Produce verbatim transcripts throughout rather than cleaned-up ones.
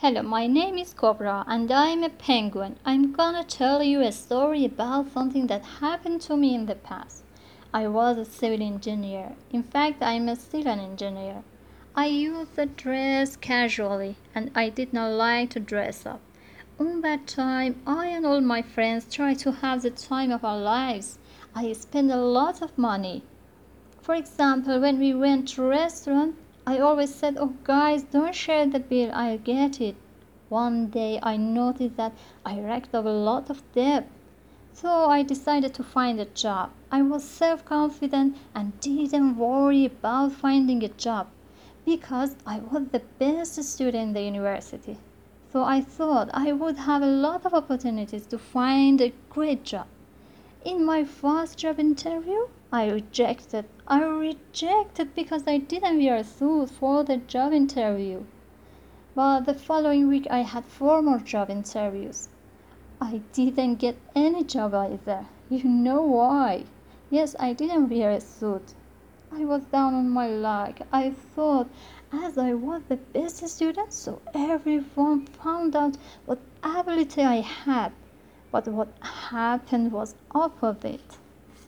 Hello, my name is Cobra and I'm a penguin. I'm gonna tell you a story about something that happened to me in the past. I was a civil engineer. In fact, I'm still an engineer. I used to dress casually and I did not like to dress up. On that time, I and all my friends tried to have the time of our lives. I spent a lot of money. For example, when we went to a restaurant, I always said, "Oh guys, don't share the bill, I'll get it." One day I noticed that I racked up a lot of debt. So I decided to find a job. I was self-confident and didn't worry about finding a job because I was the best student in the university. So I thought I would have a lot of opportunities to find a great job. In my first job interview, I rejected. I rejected because I didn't wear a suit for the job interview. But the following week, I had four more job interviews. I didn't get any job either. You know why? Yes, I didn't wear a suit. I was down on my luck. I thought, as I was the best student, so everyone found out what ability I had. But what happened was opposite.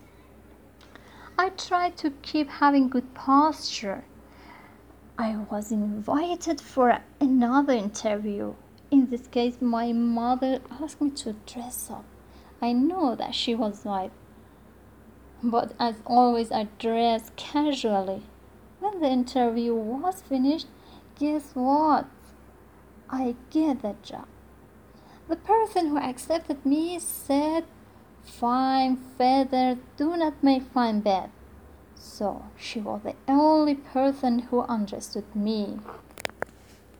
I tried to keep having good posture. I was invited for another interview. In this case, my mother asked me to dress up. I know that she was right. But as always, I dressed casually. When the interview was finished, guess what? I get the job. The person who accepted me said, "Fine feathers do not make fine bed." So she was the only person who understood me.